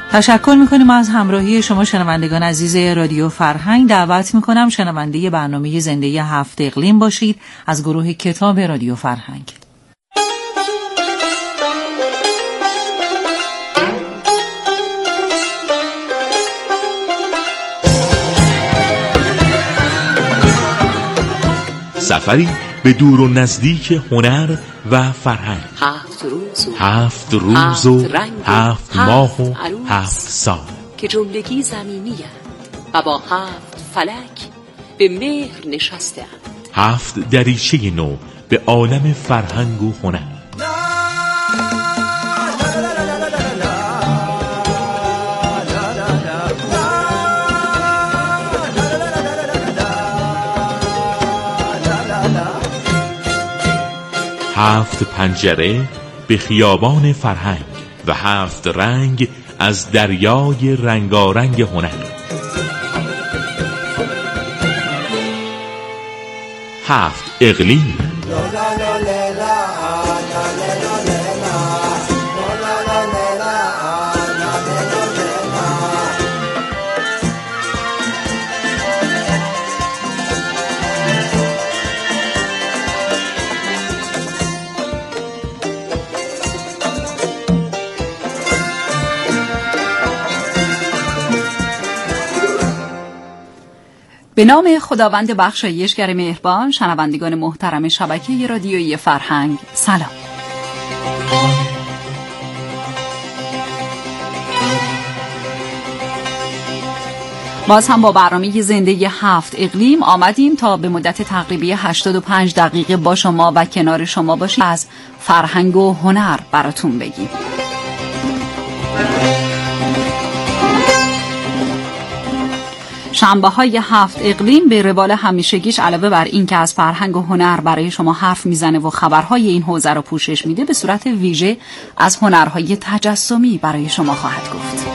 تشکر میکنیم از همراهی شما شنوندگان عزیز رادیو فرهنگ. دعوت میکنم شنونده برنامه زنده 7 اقلیم باشید از گروه کتاب رادیو فرهنگ. سفری به دور و نزدیک هنر و فرهنگ. 7 روز و 7 ماه و 7 سال که جملگی زمینی و با 7 فلک به مهر نشسته اند. 7 دریچه نو به عالم فرهنگ و هنر. هفت پنجره به خیابان فرهنگ و 7 رنگ از دریای رنگارنگ هنر. 7 اقلیم. به نام خداوند بخشایشگر مهربان، شنوندگان محترم شبکه رادیویی فرهنگ، سلام. باز هم با برنامه زنده 7 اقلیم آمدیم تا به مدت تقریبی 85 دقیقه با شما و کنار شما باشیم، از فرهنگ و هنر براتون بگیم. شنبه‌های 7 اقلیم به روال همیشگیش علاوه بر این که از فرهنگ و هنر برای شما حرف میزنه و خبرهای این حوزه رو پوشش میده، به صورت ویژه از هنرهای تجسمی برای شما خواهد گفت.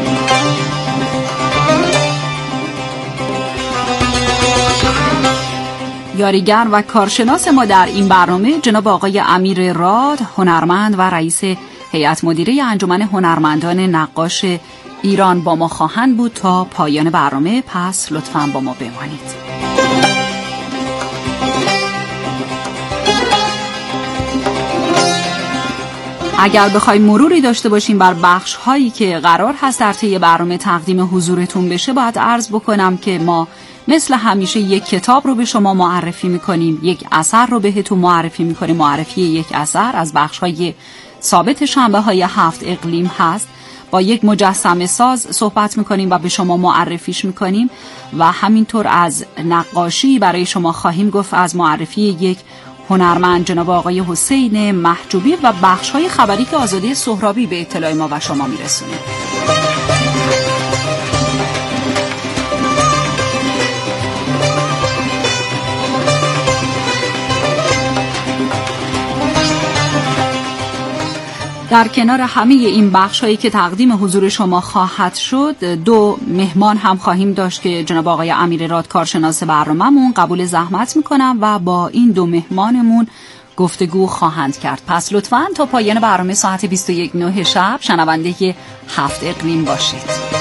یاریگر و کارشناس ما در این برنامه جناب آقای امیر راد، هنرمند و رئیس هیئت مدیره انجمن هنرمندان نقاش ایران با ما خواهند بود تا پایان برنامه. پس لطفاً با ما بمانید. اگر بخوایم مروری داشته باشیم بر بخش هایی که قرار هست در طی برنامه تقدیم حضورتون بشه، باید عرض بکنم که ما مثل همیشه یک کتاب رو به شما معرفی میکنیم، یک اثر رو بهتون معرفی میکنیم. معرفی یک اثر از بخش های ثابت شنبه های 7 اقلیم هست. با یک مجسمه ساز صحبت میکنیم و به شما معرفیش میکنیم و همینطور از نقاشی برای شما خواهیم گفت، از معرفی یک هنرمند جناب آقای حسین محجوبی و بخش‌های خبری که آزاده سهرابی به اطلاع ما و شما میرسونه. در کنار همه این بخش هایی که تقدیم حضور شما خواهد شد، 2 مهمان هم خواهیم داشت که جناب آقای امیر راد کارشناس برنامه‌مون قبول زحمت میکنم و با این 2 مهمانمون گفتگو خواهند کرد. پس لطفاً تا پایان برنامه ساعت 21:09 شب شنونده 7 اقلیم باشید.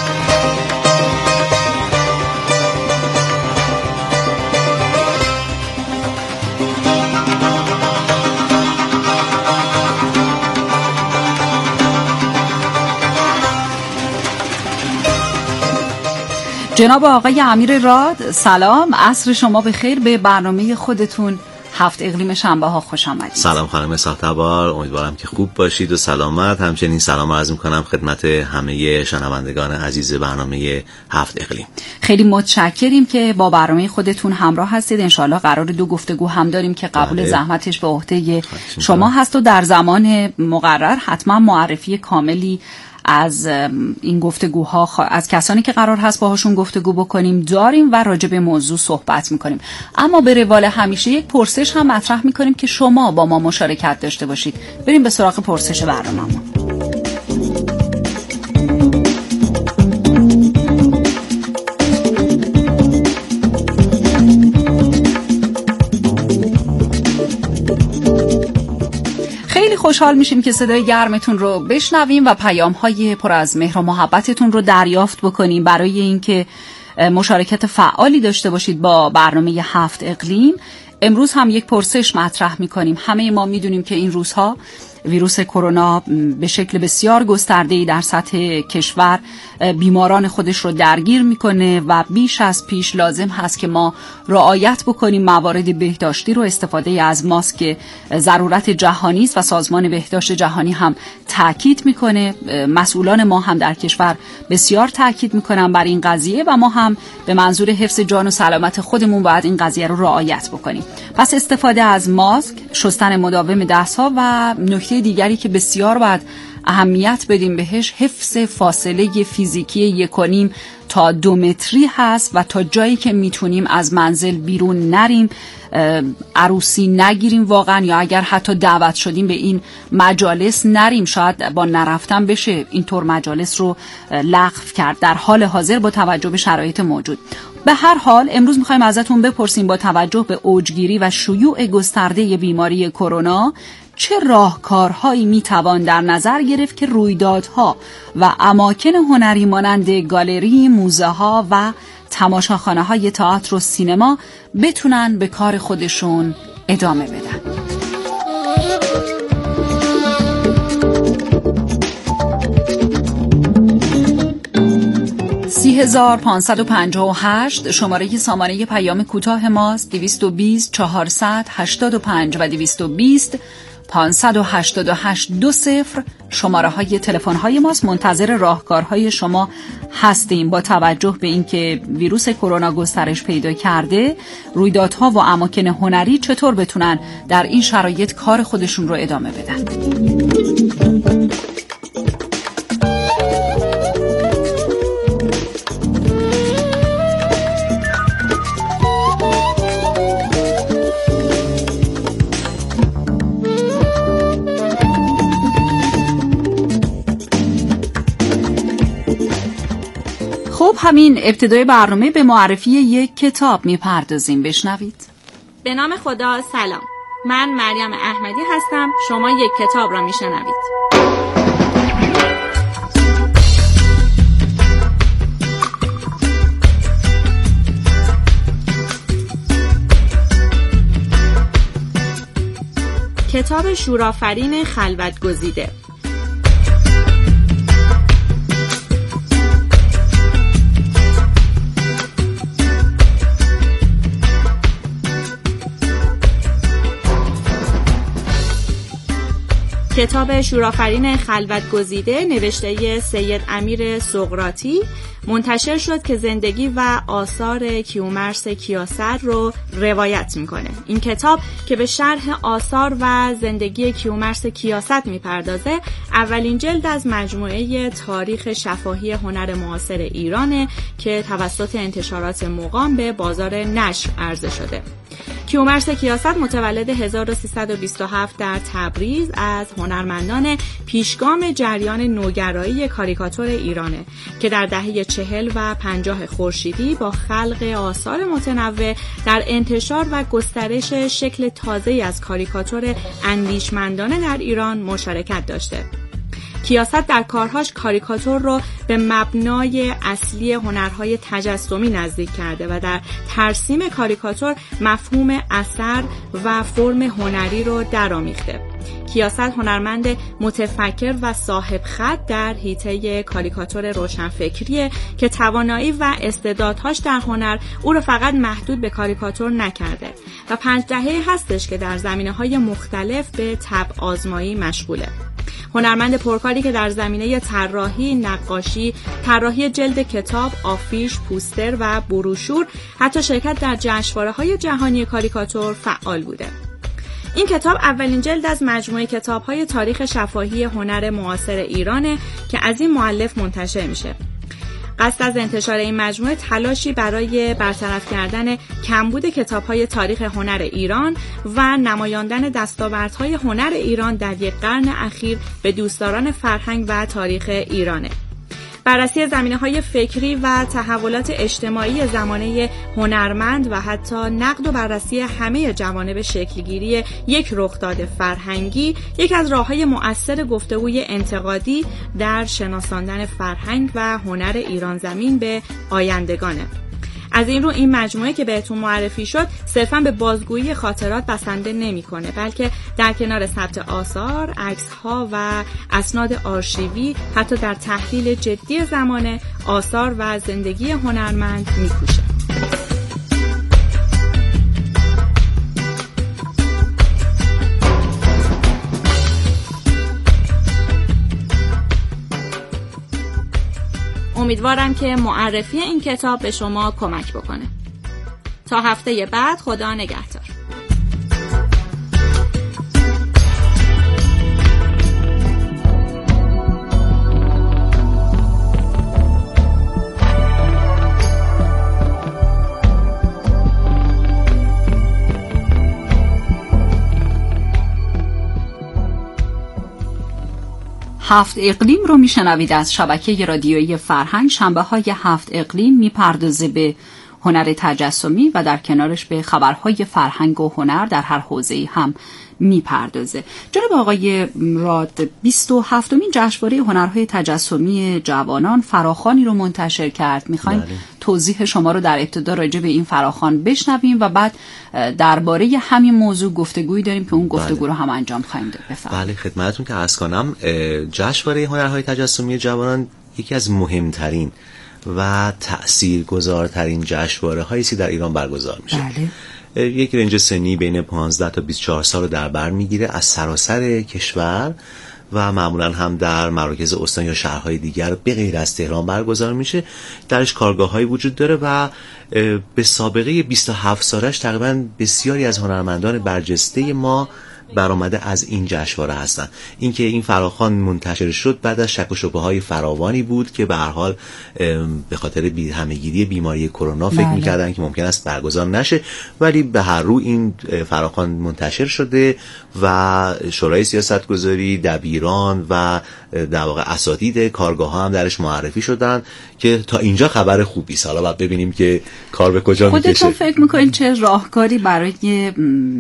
جناب آقای امیر راد، سلام، عصر شما بخیر. به برنامه خودتون 7 اقلیم شنبه ها خوش آمدید. سلام خانم ساختبار، امیدوارم که خوب باشید و سلامت. همچنین سلام عرض می‌کنم خدمت همه شنوندگان عزیز برنامه 7 اقلیم. خیلی متشکریم که با برنامه خودتون همراه هستید. انشالله قرار 2 گفتگو هم داریم که قبول زحمتش به عهده شما هست و در زمان مقرر حتما معرفی کاملی از این گفتگوها از کسانی که قرار هست باهاشون گفتگو بکنیم داریم و راجع به موضوع صحبت میکنیم. اما به روال همیشه یک پرسش هم مطرح میکنیم که شما با ما مشارکت داشته باشید. بریم به سراغ پرسش برنامه‌مون. خوشحال میشیم که صدای گرمتون رو بشنویم و پیام‌های پر از مهر و محبتتون رو دریافت بکنیم برای اینکه مشارکت فعالی داشته باشید با برنامه 7 اقلیم. امروز هم یک پرسش مطرح میکنیم. همه ما میدونیم که این روزها ویروس کرونا به شکل بسیار گسترده‌ای در سطح کشور بیماران خودش رو درگیر میکنه و بیش از پیش لازم هست که ما رعایت بکنیم موارد بهداشتی رو. استفاده از ماسک ضرورت جهانی است و سازمان بهداشت جهانی هم تاکید میکنه. مسئولان ما هم در کشور بسیار تاکید میکنن بر این قضیه و ما هم به منظور حفظ جان و سلامت خودمون باید این قضیه رو رعایت بکنیم. پس استفاده از ماسک، شستن مداوم دست‌ها و نکته دیگری که بسیار باید اهمیت بدیم بهش حفظ فاصله فیزیکی 1.5 تا 2 متری هست و تا جایی که میتونیم از منزل بیرون نریم، عروسی نگیریم واقعا، یا اگر حتی دعوت شدیم به این مجالس نریم. شاید با نرفتن بشه اینطور مجالس رو لغو کرد در حال حاضر با توجه به شرایط موجود. به هر حال امروز میخوایم ازتون بپرسیم با توجه به اوجگیری و شیوع گسترده بیماری کرونا چه راهکارهایی میتوان در نظر گرفت که رویدادها و اماکن هنری مانند گالری، موزه ها و تماشاخانه های تئاتر و سینما بتونن به کار خودشون ادامه بدن. 3558 شماره سامانه پیام کوتاه ماست. 220 485 و 220 588 20 شماره های تلفن های ماست. منتظر راهکارهای شما هستیم. با توجه به اینکه ویروس کرونا گسترش پیدا کرده، رویدادها و اماکن هنری چطور بتونن در این شرایط کار خودشون رو ادامه بدن. خب همین ابتدای برنامه به معرفی یک کتاب میپردازیم. بشنوید. به نام خدا. سلام، من مریم احمدی هستم. شما یک کتاب را میشنوید. کتاب شورآفرین خلوت گزیده. کتاب شورآفرین خلوت گزیده نوشته سید امیر سقراطی منتشر شد که زندگی و آثار کیومرث کیاسر رو روایت میکنه. این کتاب که به شرح آثار و زندگی کیومرث کیاست میپردازه، اولین جلد از مجموعه تاریخ شفاهی هنر معاصر ایرانه که توسط انتشارات مقام به بازار نشر عرضه شده. کیومرث کیاست متولد 1327 در تبریز از هنرمندان پیشگام جریان نوگرایی کاریکاتور ایرانه که در دهه 40 و 50 خورشیدی با خلق آثار متنوع در انتشار و گسترش شکل تازه‌ای از کاریکاتور اندیشمندانه در ایران مشارکت داشته. کیاست در کارهاش کاریکاتور رو به مبنای اصلی هنرهای تجسمی نزدیک کرده و در ترسیم کاریکاتور مفهوم اثر و فرم هنری رو درآمیخته. کیاست هنرمند متفکر و صاحب خط در حیطه کاریکاتور روشنفکریه که توانایی و استعدادهاش در هنر او رو فقط محدود به کاریکاتور نکرده و 5 دهه هستش که در زمینه‌های مختلف به طبع آزمایی مشغوله. هنرمند پرکاری که در زمینه طراحی، نقاشی، طراحی جلد کتاب، آفیش، پوستر و بروشور، حتی شرکت در جشنواره‌های جهانی کاریکاتور فعال بوده. این کتاب اولین جلد از مجموعه کتاب‌های تاریخ شفاهی هنر معاصر ایرانه که از این مؤلف منتشر میشه. قصد از انتشار این مجموعه تلاشی برای برطرف کردن کمبود کتاب‌های تاریخ هنر ایران و نمایاندن دستاوردهای هنر ایران در یک قرن اخیر به دوستداران فرهنگ و تاریخ ایرانه. بررسی زمینه‌های فکری و تحولات اجتماعی زمانه هنرمند و حتی نقد و بررسی همه جوانب شکلگیری یک رخداد فرهنگی یکی از راه‌های مؤثر گفتگوی انتقادی در شناساندن فرهنگ و هنر ایران زمین به آیندگانه. از این رو این مجموعه که بهتون معرفی شد صرفاً به بازگویی خاطرات بسنده نمی‌کنه، بلکه در کنار ثبت آثار، عکس‌ها و اسناد آرشیوی حتی در تحلیل جدی زمانه، آثار و زندگی هنرمند می‌کوشه. امیدوارم که معرفی این کتاب به شما کمک بکنه. تا هفته بعد، خدا نگهدار. هفت اقلیم رو میشنوید از شبکه رادیویی فرهنگ. شنبه‌های هفت اقلیم میپردازه به هنر تجسمی و در کنارش به خبرهای فرهنگ و هنر در هر حوزه‌ای هم میپردازه. جناب آقای راد، 27مین جشنواره هنرهای تجسمی جوانان فراخوانی رو منتشر کرد. میخوایم توضیح شما رو در ابتدا راجع به این فراخوان بشنویم و بعد درباره همین موضوع گفتگویی داریم که اون گفتگو رو هم انجام خواهیم داد. بله، خدمتتون که عرض کنم جشنواره هنرهای تجسمی جوانان یکی از مهمترین و تأثیرگذارترین جشنواره‌هایی است که در ایران برگزار میشه. یک رنج سنی بین 15 تا 24 سال رو در بر میگیره از سراسر کشور و معمولا هم در مراکز استان یا شهرهای دیگر به غیر از تهران برگزار میشه. درش کارگاه‌هایی وجود داره و به سابقه 27 سالش تقریبا بسیاری از هنرمندان برجسته ما برآمده از این جشنواره هستن. اینکه این فراخوان منتشر شد بعد از شک و شبهه‌های فراوانی بود که به هر حال به خاطر همه‌گیری بیماری کرونا فکر می‌کردن که ممکن است برگزار نشه، ولی به هر رو این فراخوان منتشر شده و شورای سیاستگذاری، دبیران و در واقع اساتید کارگاه‌ها هم درش معرفی شدن که تا اینجا خبر خوبی است. حالا بعد ببینیم که کار به کجا میکشه. خودتون فکر می‌کنید چه راهکاری برای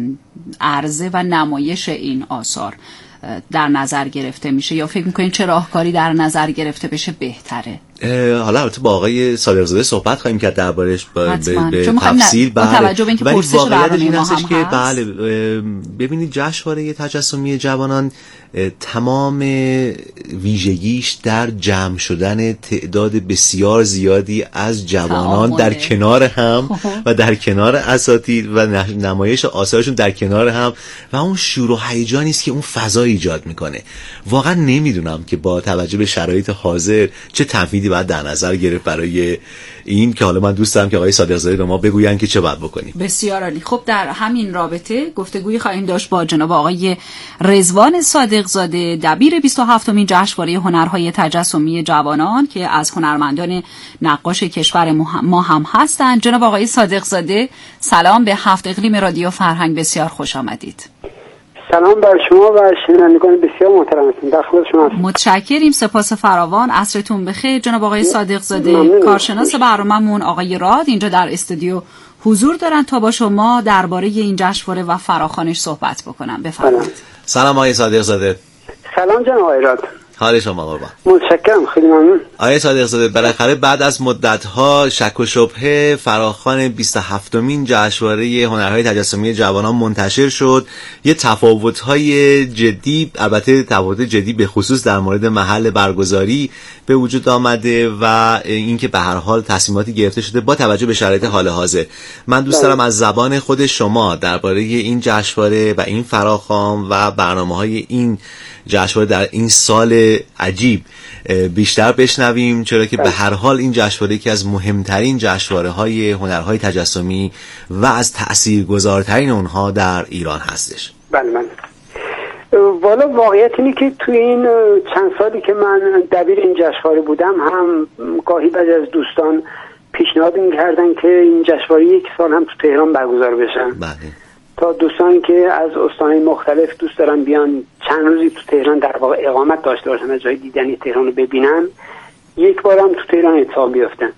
عرضه و نمایش این آثار در نظر گرفته میشه یا فکر میکنین چه راهکاری در نظر گرفته بشه بهتره؟ حالا البته با آقای صادق‌زاده صحبت خواهیم کرد دربارش به تفصیل. با توجه به اینکه پرسش برنامه ما هم که بله ببینید جشنواره تجسمی جوانان تمام ویژگیش در جمع شدن تعداد بسیار زیادی از جوانان در کنار هم و در کنار اساتید و نمایش آثارشون در کنار هم و اون شور و هیجانی است که اون فضا ایجاد میکنه. واقعا نمیدونم که با توجه به شرایط حاضر چه تنفیذی باید در نظر گرفت برای این که حالا من دوست دارم که آقای صادق‌زاده به ما بگوین که چه باید بکنیم. بسیار عالی. خب در همین رابطه گفتگویی خواهیم داشت با جناب آقای رضوان صادق‌زاده، دبیر 27مین جشنواره هنرهای تجسمی جوانان که از هنرمندان نقاش کشور ما هم هستند. جناب آقای صادق‌زاده، سلام به هفت اقلیم رادیو فرهنگ، بسیار خوش آمدید. سلام بر شما و شنوندگان بسیار محترمتون. در خدمت شما هستم. متشکریم، سپاس فراوان. عصرتون بخیر. جناب آقای صادق‌زاده، کارشناس برنامه‌مون آقای راد اینجا در استودیو حضور دارن تا با شما درباره این جشنواره و فراخوانش صحبت بکنم. بفرمایید. سلام آقای صادق‌زاده. سلام جناب آقای راد. حال شما قربان. متشکرم، خیلی ممنون. آقای صادق‌زاده، بالاخره بعد از مدت‌ها شک و شبهه فراخوان 27مین جشنواره هنرهای تجسمی جوانان منتشر شد. یه تفاوت‌های جدی، البته تفاوت جدی به خصوص در مورد محل برگزاری به وجود آمده و اینکه به هر حال تصمیماتی گرفته شده با توجه به شرایط حال حاضر. من دوست دارم از زبان خود شما درباره این جشنواره و این فراخوان و برنامه‌های این جشنواره در این سال عجیب بیشتر بشنویم، چرا که به هر حال این جشنواره یکی از مهمترین جشنواره‌های هنرهای تجسمی و از تأثیرگذارترین اونها در ایران هستش. بله. والا واقعیت اینه که تو این چند سالی که من دبیر این جشنواره بودم هم گاهی بعضی از دوستان پیشنهاد می‌کردن که این جشنواره یک سال هم تو تهران برگزار بشه. بله. تا دوستانی که از استان‌های مختلف دوست دارن بیان چند روزی تو تهران در واقع اقامت داشته باشن و جای دیدنی تهران رو ببینن، یک بارم تو تهران اتفاق بیفتن.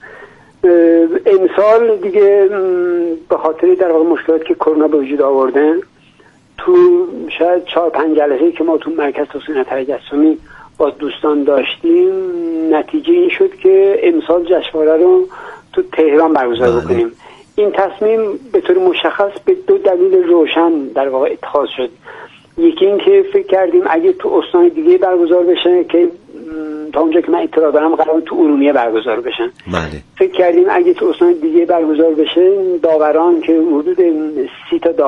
امسال دیگه به خاطر در واقع مشکلاتی که کرونا به وجود آورده، تو شاید 4-5 جلسه که ما تو مرکز توسعه تجسمی با دوستان داشتیم، نتیجه این شد که امسال جشنواره رو تو تهران برگزار بکنیم. این تصمیم به طور مشخص به 2 دلیل روشن در واقع اتخاذ شد. یکی این که فکر کردیم اگه تو استان دیگه برگزار بشه، که تا اونجا که من اطلاع دارم قرار تو ارومیه برگزار بشن، فکر کردیم اگه تو استان دیگه برگزار بشه، داوران که حدود 30 تا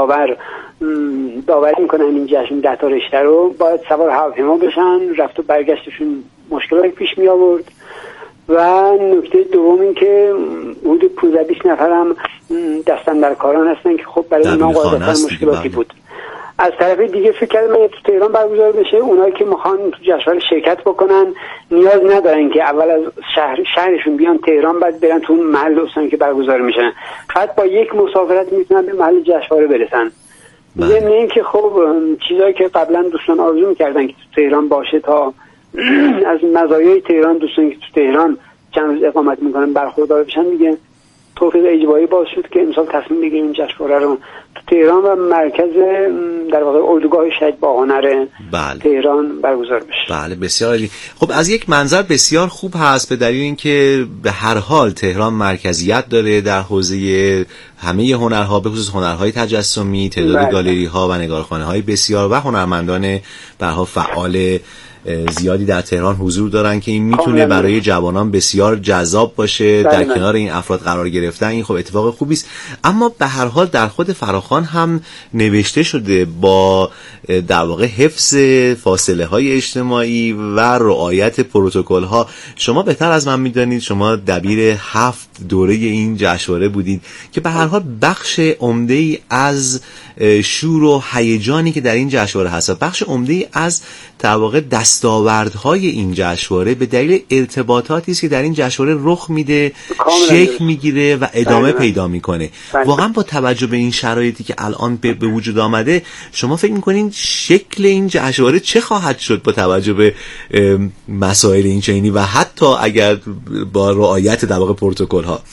داوری میکنن این جشن 10 تا رشته رو، باید سوار هواپیما بشن، رفت و برگشتشون مشکلاتی پیش می آورد. و نکته دوم این که حدود 15-20 نفرم دستاندرکاران هستن که خب برای اونا قاعدتا مشکلاتی بود. از طرف دیگه فکر کردم تو تهران برگزار بشه، اونایی که میخوان تو جشنواره شرکت بکنن نیاز ندارن که اول از شهرشون بیان تهران بعد برن تو محل استانی که برگزار میشن، فقط با یک مسافرت میتونن به محل جشنواره برسن. ضمن این که خب چیزایی که قبلا دوستان آرزو میکردن که تو تهران باشه، تا از مزایای تهران دوستان که تو تهران چند روز اقامت میکنن برخوردار بشن، دیگه توفیق اجباری باز شد که امسال تصمیم بگیریم این جشنواره رو تو تهران و مرکز در واقع اردوگاه شهید با هنر تهران برگزار بشه. بله بسیار عالی. خب از یک منظر بسیار خوب هست، به دلیل اینکه به هر حال تهران مرکزیت داره در حوزه همه هنرها، به خصوص هنرهای تجسمی، تعداد گالری ها و نگارخانه های بسیار و هنرمندان برها فعال زیادی در تهران حضور دارن که این میتونه برای جوانان بسیار جذاب باشه. در کنار این افراد قرار گرفتن این خب اتفاق خوبی است. اما به هر حال در خود فراخوان هم نوشته شده با در واقع حفظ فاصله های اجتماعی و رعایت پروتکل ها. شما بهتر از من میدانید، شما دبیر 7 دوره این جشنواره بودید که به هر حال بخش عمده‌ای از شور و هیجانی که در این جشنواره هست، بخش عمده‌ای از در واقع دستاوردهای این جشنواره به دلیل ارتباطاتی است که در این جشنواره رخ میده، شکل میگیره و ادامه پیدا میکنه. واقعا با توجه به این شرایطی که الان به وجود آمده، شما فکر میکنین شکل این جشنواره چه خواهد شد با توجه به مسائل این چنینی و حتی اگر با رعایت در واقع پروتکل ها؟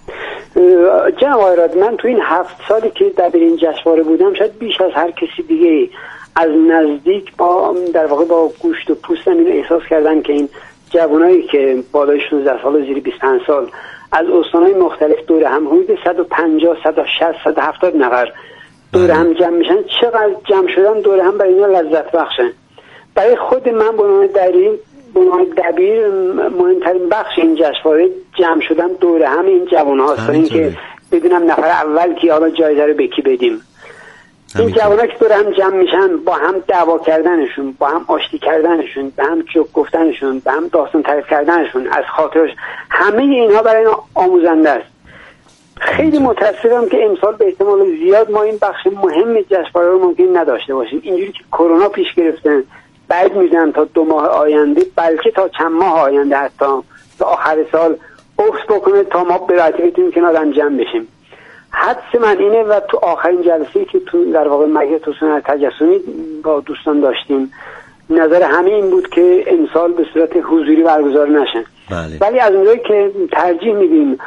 جناب آقای، من تو این 7 سالی که در این جشنواره بودم، شاید بیش از هر کسی دیگه از نزدیک با در واقع با گوشت و پوستم اینو احساس کردن که این جوانایی که بالای 16 سال زیر 25 سال از استانهای مختلف دور هم حدود 150 160 170 نفر دور هم جمع میشن، چقدر جمع شدن دور هم برای اینا لذت بخشه. برای خود من به عنوان دبیر مهمترین بخش این جشنواره جمع شدن دور هم این جوان هاست، این که بدونم نفر اول کی حالا جایزه رو به کی بدیم. این جوان‌ها که دور هم جمع میشن، با هم دعوا کردنشون، با هم آشتی کردنشون، به هم جوک گفتنشون، به هم داستان تعریف کردنشون از خاطرش، همه اینها برای اینا آموزنده است. خیلی متاسفم که امسال به احتمال زیاد ما این بخش مهم جشنواره رو ممکن نداشته باشیم. اینجوری که کرونا پیش گرفتن، بعد می‌ذارن تا 2 ماه آینده، بلکه تا چند ماه آینده، حتی تا آخر سال افت بکنه تا ما به راحتی بتونیم کنار هم جمع بشیم. حدس من اینه و تو آخرین جلسه‌ای که تو در واقع مرکز توسعه تجسمی با دوستان داشتیم، نظر همه این بود که امسال به صورت حضوری برگزار نشه. ولی از اونجایی که ترجیح میدیم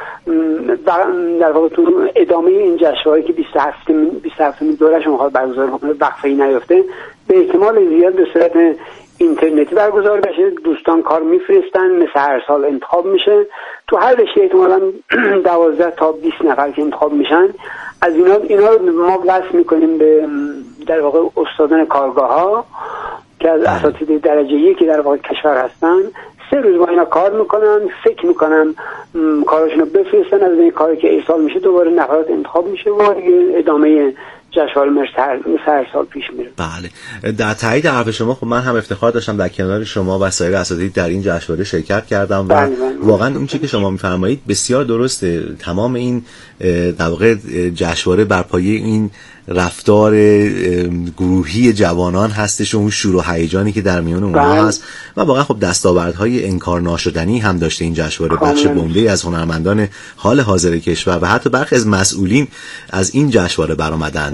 در واقع تو ادامه این جشنواره که 27 دوره‌اش میخواد برگزار بکنه وقفه‌ای نیفته، به احتمال زیاد به صورت اینترنتی برگزار بشه. دوستان کار میفرستن، مثل هر سال انتخاب میشه. تو هر رشته احتمالاً 12 تا 20 نفر که انتخاب میشن، از اینا ما وصل میکنیم به در واقع استادان کارگاه ها که از اساتید درجه 1 در واقع کشور هستن. 3 روز با اینا کار میکنن، فکر میکنن کاراشونو بفرستن، از این کاری که ایصال میشه دوباره نفرات انتخاب میشه و ادامه جشنواره هر سال پیش میره. بله، در تایید حرف شما خب من هم افتخار داشتم در کنار شما و سایر اساتید در این جشنواره شرکت کردم و واقعا اون چیزی که شما میفرمایید بسیار درسته. تمام این در واقع جشنواره بر پایه این رفتار گروهی جوانان هستش و اون شور و هیجانی که در میان اونها هست و واقعا خب دستاوردهای انکار ناشدنی هم داشته این جشنواره. بخش عمده‌ای از هنرمندان حال حاضر کشور و حتی برخی از مسئولین از این جشنواره برآمدند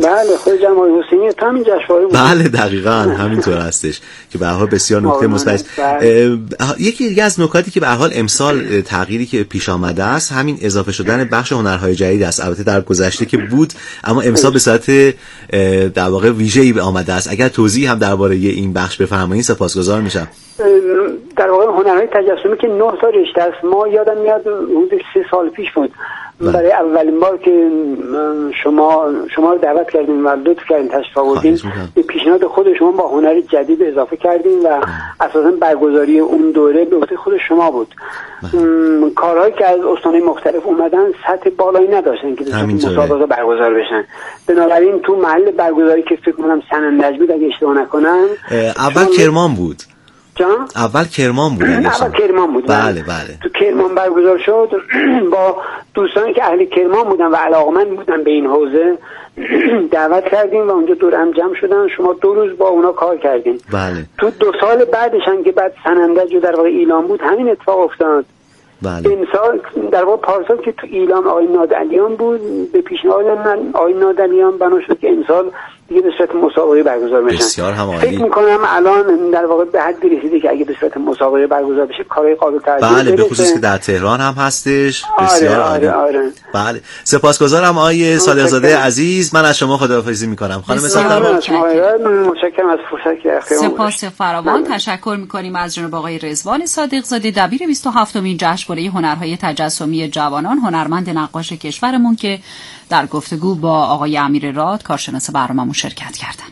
بله خود جمال حسینی تو همین جشنواره بود. بله دقیقاً همینطور هستش که به هر حال بسیار نکته مثبت. یکی دیگه از نکاتی که به هر حال امسال تغییری که پیش آمده است همین اضافه شدن بخش هنرهای جدید است. البته در گذشته که بود اما امسال به صورت در واقع ویژه‌ای آمده است. اگر توضیح هم درباره این بخش بفرمایید سپاسگزار میشم. در واقع هنرهای تجسمی که 9 تا رشته است. ما یادم میاد حدود 3 سال پیش بود برای اولین بار که شما رو دعوت کردیم و لطف کردین تشریف آوردین، به پیشنهاد خود شما با هنر جدید اضافه کردیم و اساسا برگزاری اون دوره به عهده خود شما بود. کارهایی که از استان‌های مختلف اومدن سطح بالایی نداشتن که مسابقه برگزار بشن. بنابراین تو محل برگزاری که فکر کنم سنندج بود اگه اشتباه نکنم اول کرمان بود. اول کرمان بود. بله. تو کرمان برگزار شد با دوستانی که اهل کرمان بودن و علاقمند بودن به این حوزه دعوت کردیم و اونجا دور هم جمع شدن. شما 2 روز با اونا کار کردین. بله. تو 2 سال بعدش هم که بعد سنندج در واقع ایلام بود همین اتفاق افتاد. بله. امسال در واقع پارسال که تو ایلام آقای نادعلیان بود، به پیشنهاد من آقای نادعلیان بنا شد که امسال دیگه به صورت مسابقه برگزار بشه. بسیار هم عالی. فکر می‌کنم الان در واقع به حد رسیده که اگه به صورت مسابقه برگزار بشه کارهای قابل توجه بله به خصوص که در تهران هم هستش. بسیار عالی. آره. بله سپاسگزارم آقای صالح‌زاده عزیز. من از شما خداحافظی می‌کنم. خانم سلطان متشکرم از فرصتی که اختیار سپاس فراوان. تشکر می‌کنیم از جناب آقای رضوان صادق‌زاده دبیر 27مین جشنواره هنرهای تجسمی جوانان، هنرمند نقاش کشورمون که در گفتگو با آقای امیر راد کارشناس برنامه‌مون شرکت کردن.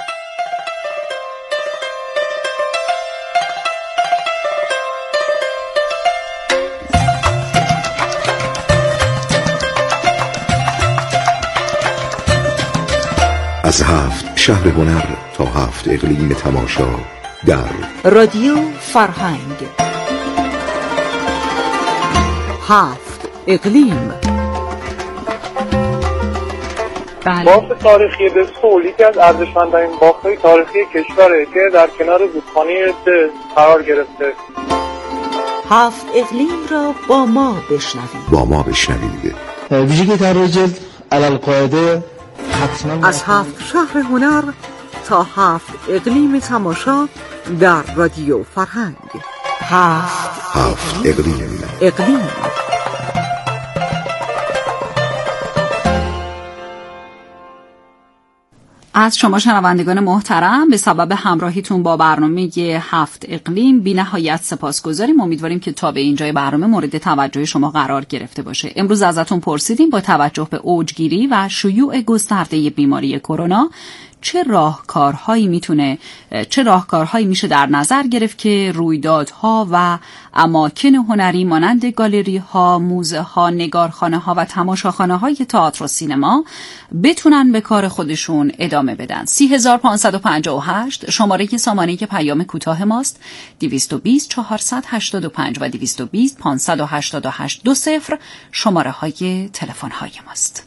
از 7 شهر هنر تا 7 اقلیم تماشا در رادیو فرهنگ. 7 اقلیم. بافت تاریخی دسفول یکی از ارزشمندترین بافت‌های تاریخی کشوره که در کنار رودخانه دز قرار گرفته. 7 اقلیم را با ما بشنوید. ویژگی ترویج علالقاعده حتما از 7 شهر هنر تا 7 اقلیم تماشا در رادیو فرهنگ. 7 اقلیم. از شما شنوندگان محترم به سبب همراهیتون با برنامه 7 اقلیم بی نهایت سپاسگزاریم. امیدواریم که تا به اینجای برنامه مورد توجه شما قرار گرفته باشه. امروز ازتون پرسیدیم با توجه به اوجگیری و شیوع گسترده بیماری کرونا چه راهکارهایی میشه در نظر گرفت که رویدادها و اماکن هنری مانند گالری ها، موزه ها، نگارخانه ها و تماشاخانه های تئاتر و سینما بتونن به کار خودشون ادامه بدن. 3558 شماره سامانه که پیام کوتاه ماست، 220 485 و 220 588 20 شماره های تلفن های ماست.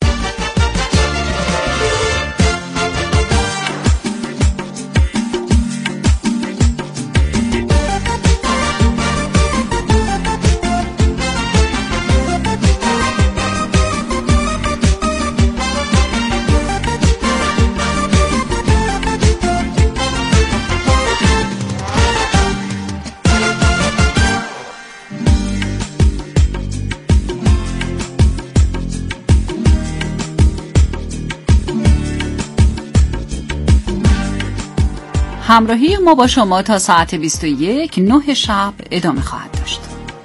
همراهی ما با شما تا ساعت 21 9 شب ادامه خواهد داشت.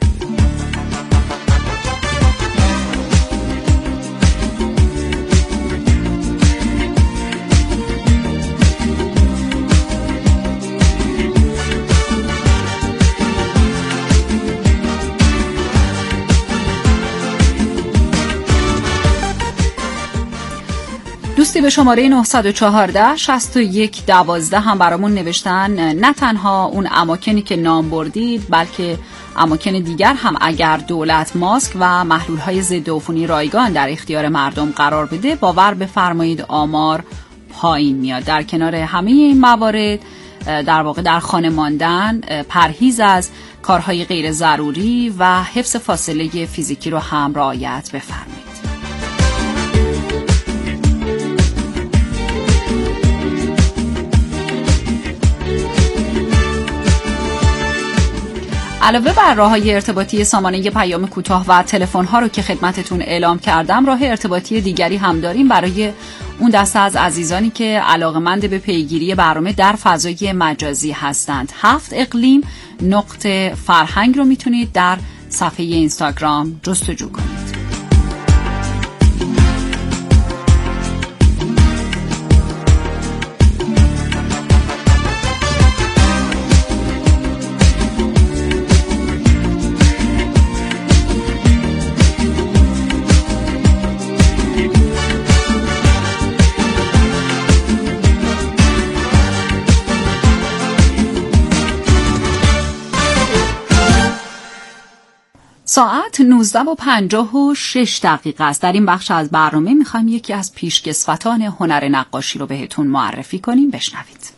دوستی به شماره 914 61 12 هم برامون نوشتن نه تنها اون اماکنی که نام بردید بلکه اماکن دیگر هم اگر دولت ماسک و محلول‌های ضد عفونی رایگان در اختیار مردم قرار بده باور بفرمایید آمار پایین میاد. در کنار همه این موارد در واقع در خانه ماندن، پرهیز از کارهای غیر ضروری و حفظ فاصله فیزیکی رو هم رعایت بفرمایید. علاوه بر راه‌های ارتباطی سامانه پیام کوتاه و تلفن‌ها رو که خدمتتون اعلام کردم، راه ارتباطی دیگری هم داریم برای اون دسته از عزیزانی که علاقه‌مند به پیگیری برنامه در فضای مجازی هستند. 7 اقلیم نقطه فرهنگ رو میتونید در صفحه اینستاگرام جستجو کنید. ساعت 19:56 است. در این بخش از برنامه میخوایم یکی از پیشکسوتان هنر نقاشی رو بهتون معرفی کنیم. بشنوید.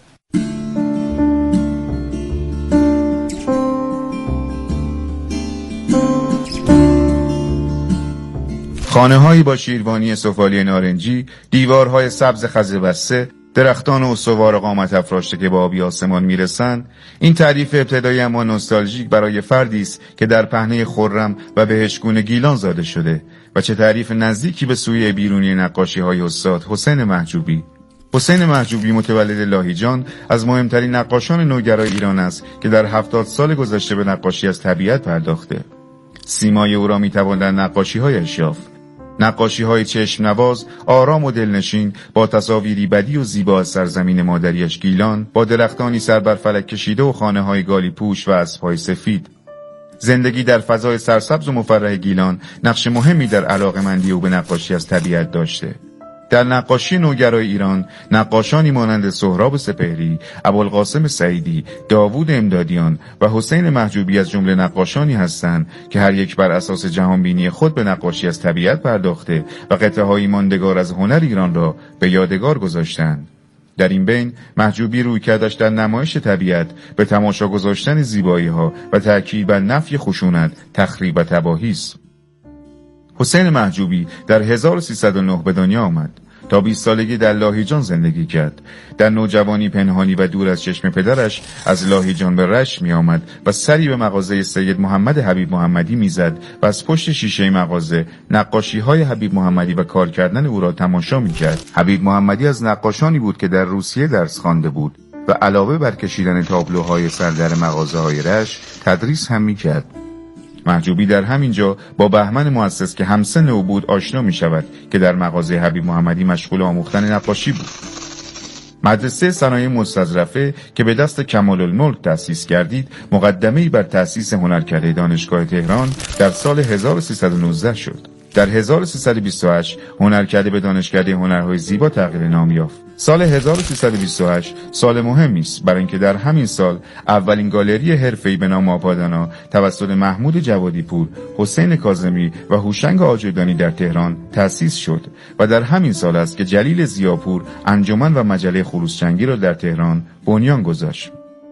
خانه‌هایی با شیروانی سفالی نارنجی، دیوارهای سبز خزه بسته، درختان استوار قامت افراشته که به آبی آسمان میرسند، این تعریف ابتدایی اما نوستالژیک برای فردی است که در پهنه خرم و بهشتگون گیلان زاده شده و چه تعریف نزدیکی به سوی بیرونی نقاشی‌های استاد حسین محجوبی. حسین محجوبی متولد لاهیجان از مهمترین نقاشان نوگرای ایران است که در 70 سال گذشته به نقاشی از طبیعت پرداخته. سیمای او را می‌توان در نقاشی‌هایش یافت. نقاشی‌های چشم نواز، آرام و دلنشین با تصاویری بدی و زیبا از سرزمین مادریش گیلان، با درختانی سر بر فلک کشیده و خانه‌های گالی پوش و اسب‌های سفید. زندگی در فضای سرسبز و مفرح گیلان نقش مهمی در علاقه‌مندی او به نقاشی از طبیعت داشته. در نقاشی نوگرای ایران نقاشانی مانند سهراب سپهری، ابوالقاسم سعیدی، داوود امدادیان و حسین محجوبی از جمله نقاشانی هستند که هر یک بر اساس جهانبینی خود به نقاشی از طبیعت پرداخته و قطعه‌های ماندگار از هنر ایران را به یادگار گذاشتند. در این بین محجوبی رویکردش در نمایش طبیعت به تماشا گذاشتن زیبایی‌ها و تأکید بر نفی خشونت، تخریب و تباهی است. حسین محجوبی در 1309 به دنیا آمد. تا 20 سالگی در لاهیجان زندگی کرد. در نوجوانی پنهانی و دور از چشم پدرش از لاهیجان به رشت می آمد و سری به مغازه سید محمد حبیب محمدی می زد و از پشت شیشه مغازه نقاشی های حبیب محمدی و کار کردن او را تماشا می کرد. حبیب محمدی از نقاشانی بود که در روسیه درس خوانده بود و علاوه بر کشیدن تابلوهای سر در مغازه های رشت تدریس هم می کرد. محجوبی در همینجا با بهمن مؤسس که همسن او بود آشنا می شود که در مغازه حبیب محمدی مشغول آموختن نقاشی بود. مدرسه صنایع مستظرفه که به دست کمال الملک تأسیس گردید مقدمه‌ای بر تأسیس هنرکده دانشگاه تهران در سال 1319 شد. در 1328 هنرکده به دانشکده هنرهای زیبا تغییر نام یافت. سال 1328 سال مهمی است برای اینکه در همین سال اولین گالری حرفه‌ای به نام آپادانا توسط محمود جوادی پور، حسین کاظمی و هوشنگ آجردانی در تهران تأسیس شد و در همین سال است که جلیل ضیاپور انجمن و مجله خروسچنگی را در تهران بنیان گذاشت.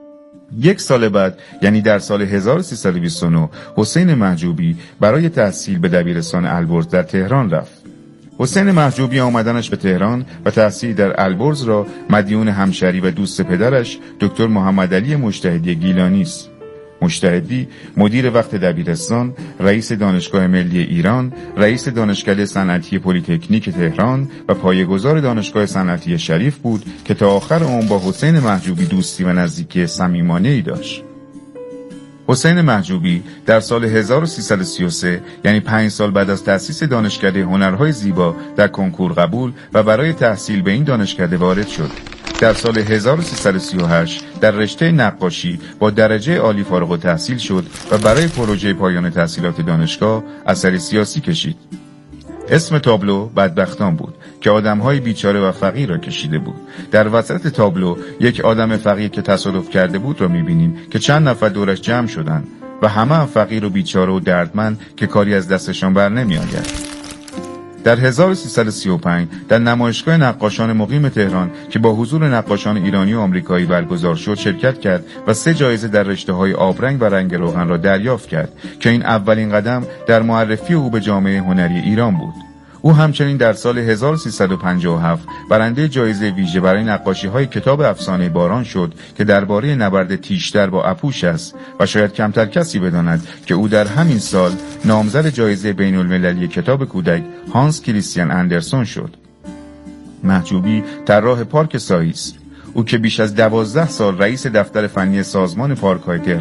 یک سال بعد یعنی در سال 1329 حسین محجوبی برای تحصیل به دبیرستان البرز در تهران رفت. حسین محجوبی آمدنش به تهران و تحصیل در البرز را مدیون همشری و دوست پدرش دکتر محمد علی مجتهدی گیلانی است. مجتهدی مدیر وقت دبیرستان، رئیس دانشگاه ملی ایران، رئیس دانشکده صنعتی پلی‌تکنیک تهران و پایه‌گذار دانشگاه صنعتی شریف بود که تا آخر عمر با حسین محجوبی دوستی و نزدیکی صمیمانه‌ای داشت. حسین محجوبی در سال 1333 یعنی 5 سال بعد از تأسیس دانشکده هنرهای زیبا در کنکور قبول و برای تحصیل به این دانشکده وارد شد. در سال 1338 در رشته نقاشی با درجه عالی فارغ التحصیل شد و برای پروژه پایان تحصیلات دانشگاه اثری سیاسی کشید. اسم تابلو بدبختان بود که آدم‌های بیچاره و فقیر را کشیده بود. در وسط تابلو یک آدم فقیر که تصادف کرده بود را می‌بینیم که چند نفر دورش جمع شدند و همه هم فقیر و بیچاره و دردمند که کاری از دستشان بر نمی‌آید. در 1335 در نمایشگاه نقاشان مقیم تهران که با حضور نقاشان ایرانی و آمریکایی برگزار شد شرکت کرد و 3 جایزه در رشته‌های آبرنگ و رنگ روغن را دریافت کرد که این اولین قدم در معرفی او به جامعه هنری ایران بود. او همچنین در سال 1357 برنده جایزه ویژه برای نقاشی‌های کتاب افسانه باران شد که درباره نبرد تیشتر با اپوش است و شاید کمتر کسی بداند که او در همین سال نامزد جایزه بین‌المللی کتاب کودک هانس کریستیان اندرسون شد. محجوبی طراح پارک ساییس، او که بیش از 12 سال رئیس دفتر فنی سازمان پارک‌های تهران